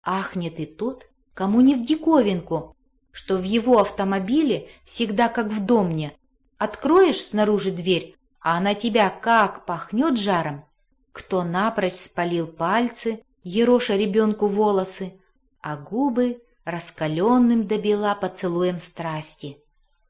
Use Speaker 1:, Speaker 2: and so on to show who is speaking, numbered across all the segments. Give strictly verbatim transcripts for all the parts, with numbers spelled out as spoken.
Speaker 1: Ахнет и тот, кому не в диковинку, что в его автомобиле всегда как в домне. Откроешь снаружи дверь, а на тебя как пахнет жаром. Кто напрочь спалил пальцы, ероша ребенку волосы, а губы раскаленным до бела поцелуем страсти.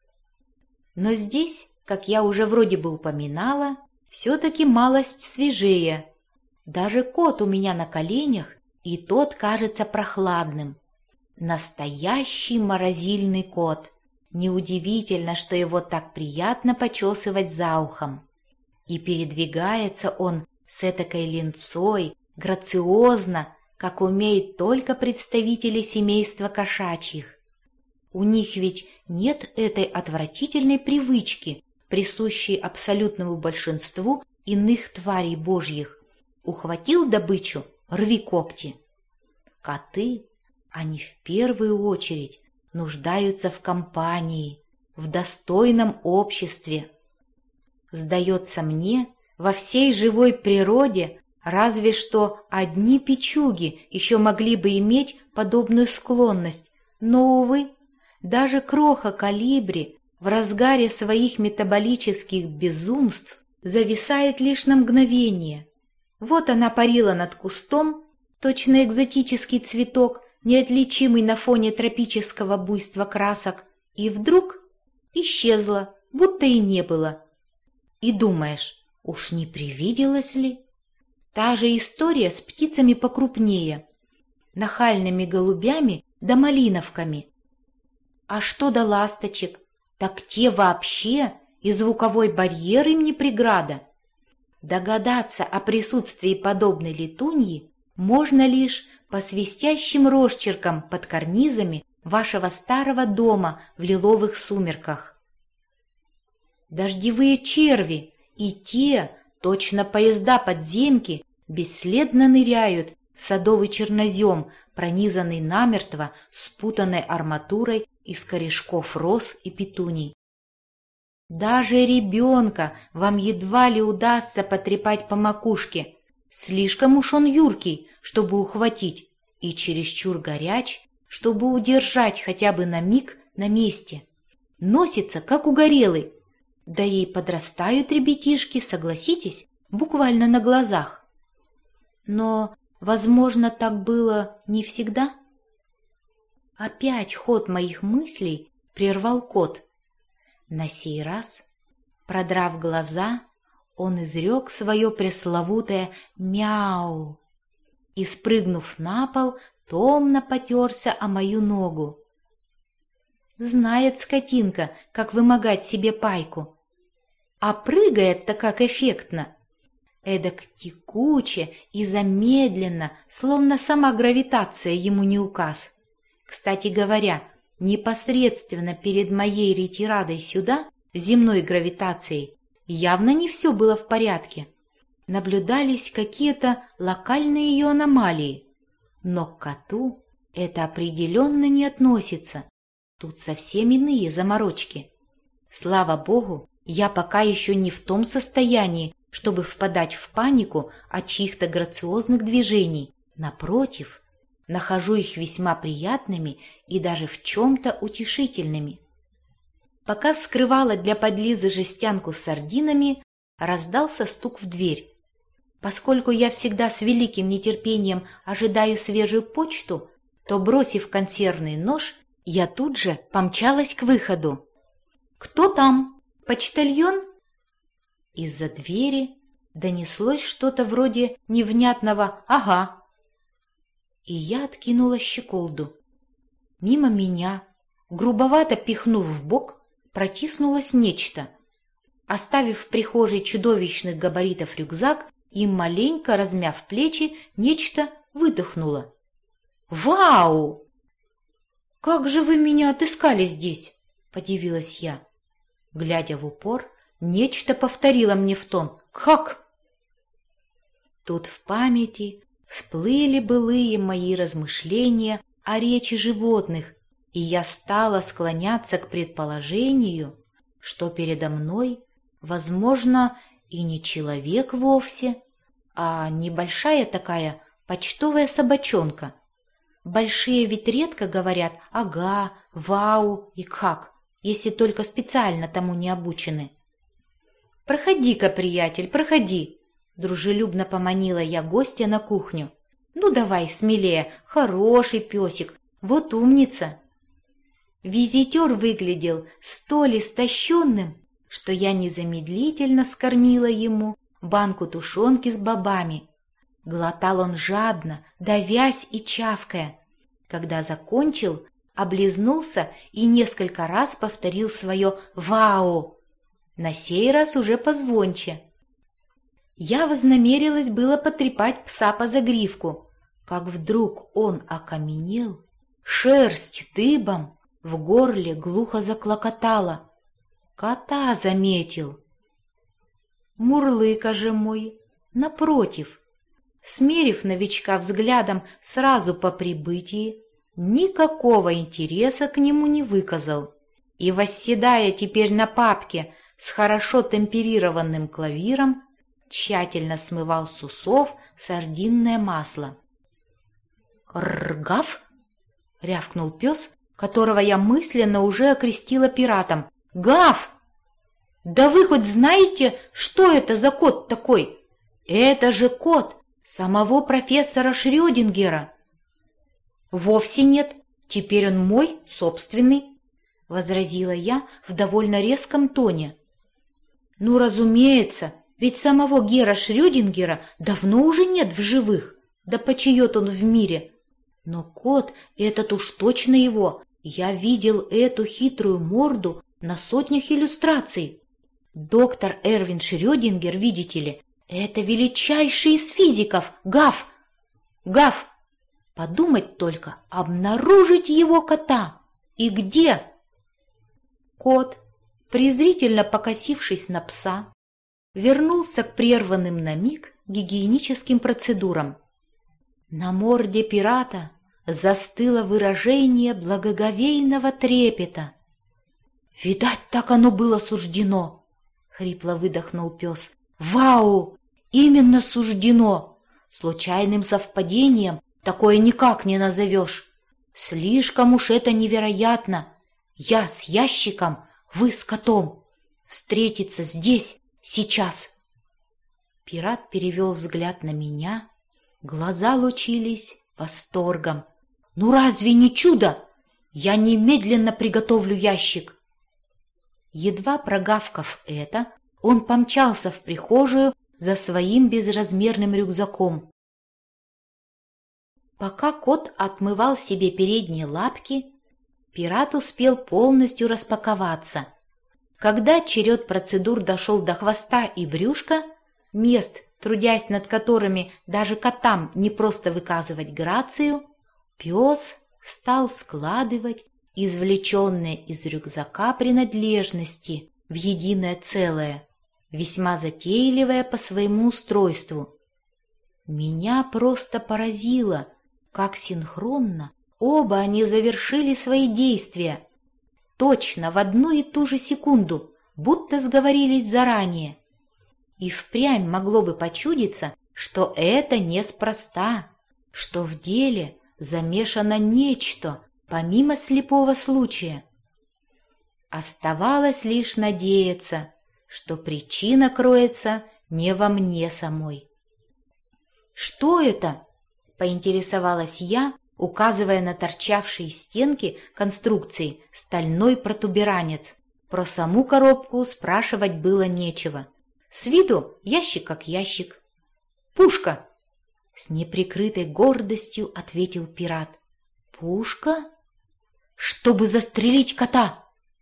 Speaker 1: Но здесь, как я уже вроде бы упоминала, все-таки малость свежее. Даже кот у меня на коленях, и тот кажется прохладным. Настоящий морозильный кот. Неудивительно, что его так приятно почесывать за ухом. И передвигается он с этакой линцой, грациозно, как умеют только представители семейства кошачьих. У них ведь нет этой отвратительной привычки, присущей абсолютному большинству иных тварей божьих. Ухватил добычу — рви когти. Коты, они в первую очередь нуждаются в компании, в достойном обществе. Сдается мне, во всей живой природе разве что одни печуги еще могли бы иметь подобную склонность, но, увы, даже кроха колибри в разгаре своих метаболических безумств зависает лишь на мгновение. Вот она парила над кустом, точно экзотический цветок, неотличимый на фоне тропического буйства красок, и вдруг исчезла, будто и не было. И думаешь, уж не привиделось ли? Та же история с птицами покрупнее, нахальными голубями да малиновками. А что до ласточек, так те вообще и звуковой барьер им не преграда. Догадаться о присутствии подобной летуньи можно лишь по свистящим росчеркам под карнизами вашего старого дома в лиловых сумерках. Дождевые черви и те, точно поезда-подземки, бесследно ныряют в садовый чернозем, пронизанный намертво спутанной арматурой из корешков роз и петуний. Даже ребенка вам едва ли удастся потрепать по макушке. Слишком уж он юркий, чтобы ухватить, и чересчур горяч, чтобы удержать хотя бы на миг на месте. Носится, как угорелый. Да и подрастают ребятишки, согласитесь, буквально на глазах. Но, возможно, так было не всегда. Опять ход моих мыслей прервал кот. На сей раз, продрав глаза, он изрек свое пресловутое «мяу» и, спрыгнув на пол, томно потерся о мою ногу. Знает скотинка, как вымогать себе пайку. А прыгает-то как эффектно. Эдак текуче и замедленно, словно сама гравитация ему не указ. Кстати говоря, непосредственно перед моей ретирадой сюда, земной гравитацией, явно не все было в порядке. Наблюдались какие-то локальные ее аномалии. Но к коту это определенно не относится. Тут совсем иные заморочки. Слава богу, я пока еще не в том состоянии, чтобы впадать в панику от чьих-то грациозных движений. Напротив, нахожу их весьма приятными и даже в чем-то утешительными. Пока вскрывала для подлизы жестянку с сардинами, раздался стук в дверь. Поскольку я всегда с великим нетерпением ожидаю свежую почту, то, бросив консервный нож, я тут же помчалась к выходу. «Кто там? Почтальон?» Из-за двери донеслось что-то вроде невнятного «ага». И я откинула щеколду. Мимо меня, грубовато пихнув в бок, протиснулось нечто. Оставив в прихожей чудовищных габаритов рюкзак и маленько размяв плечи, нечто выдохнуло. «Вау! Как же вы меня отыскали здесь?» — подивилась я. Глядя в упор, нечто повторило мне в тон «Как?». Тут в памяти всплыли былые мои размышления о речи животных, и я стала склоняться к предположению, что передо мной, возможно, и не человек вовсе, а небольшая такая почтовая собачонка. большие ведь редко говорят «ага», «вау» и «как», если только специально тому не обучены. «Проходи-ка, приятель, проходи!» Дружелюбно поманила я гостя на кухню. «Ну давай смелее, хороший песик, вот умница!» Визитер выглядел столь истощенным, что я незамедлительно скормила ему банку тушенки с бобами. Глотал он жадно, давясь и чавкая. Когда закончил, облизнулся и несколько раз повторил свое «Вау!», на сей раз уже позвонче. Я вознамерилась было потрепать пса по загривку, как вдруг он окаменел, шерсть дыбом, в горле глухо заклокотало. Кота заметил. Мурлыка же мой, напротив, смерив новичка взглядом сразу по прибытии, никакого интереса к нему не выказал и, восседая теперь на папке с хорошо темперированным клавиром, тщательно смывал с усов сардинное масло. «Ргав!» — рявкнул пес, которого я мысленно уже окрестила пиратом. «Гав! Да вы хоть знаете, что это за кот такой? Это же кот самого профессора Шрёдингера!» «Вовсе нет, теперь он мой, собственный», — возразила я в довольно резком тоне. «Ну, разумеется, ведь самого Гера Шрёдингера давно уже нет в живых, да почиет он в мире. Но кот этот уж точно его, я видел эту хитрую морду на сотнях иллюстраций. Доктор Эрвин Шрёдингер, видите ли, это величайший из физиков, Гав! Гав! Подумать только, обнаружить его кота! И где?» Кот, презрительно покосившись на пса, вернулся к прерванным на миг гигиеническим процедурам. На морде пирата застыло выражение благоговейного трепета. «Видать, так оно было суждено!» — хрипло выдохнул пес. «Вау! Именно суждено! Случайным совпадением такое никак не назовешь. Слишком уж это невероятно! Я с ящиком, вы с котом! Встретиться здесь, сейчас!» Пират перевел взгляд на меня, глаза лучились восторгом. «Ну разве не чудо? Я немедленно приготовлю ящик!» Едва прогавкав это, он помчался в прихожую за своим безразмерным рюкзаком. Пока кот отмывал себе передние лапки, пират успел полностью распаковаться. Когда черед процедур дошел до хвоста и брюшка, мест, трудясь над которыми даже котам не просто выказывать грацию, пес стал складывать извлеченные из рюкзака принадлежности в единое целое, весьма затейливое по своему устройству. Меня просто поразило, как синхронно оба они завершили свои действия, точно в одну и ту же секунду, будто сговорились заранее. И впрямь могло бы почудиться, что это неспроста, что в деле замешано нечто, помимо слепого случая. Оставалось лишь надеяться, что причина кроется не во мне самой. «Что это?» — поинтересовалась я, указывая на торчавший из стенки конструкции стальной протуберанец. Про саму коробку спрашивать было нечего. С виду ящик как ящик. «Пушка!» — с неприкрытой гордостью ответил пират. «Пушка? Чтобы застрелить кота!»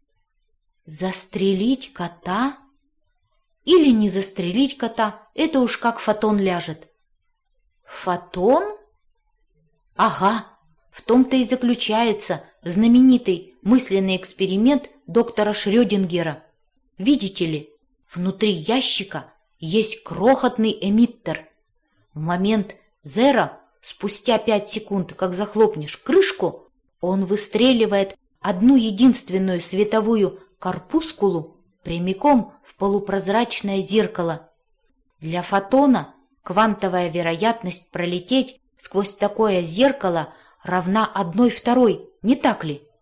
Speaker 1: «Застрелить кота? Или не застрелить кота, это уж как фотон ляжет». «Фотон?» «Ага, в том-то и заключается знаменитый мысленный эксперимент доктора Шрёдингера. Видите ли, внутри ящика есть крохотный эмиттер. В момент зеро, спустя пять секунд, как захлопнешь крышку, он выстреливает одну единственную световую корпускулу прямиком в полупрозрачное зеркало. Для фотона квантовая вероятность пролететь сквозь такое зеркало равна одной второй, не так ли?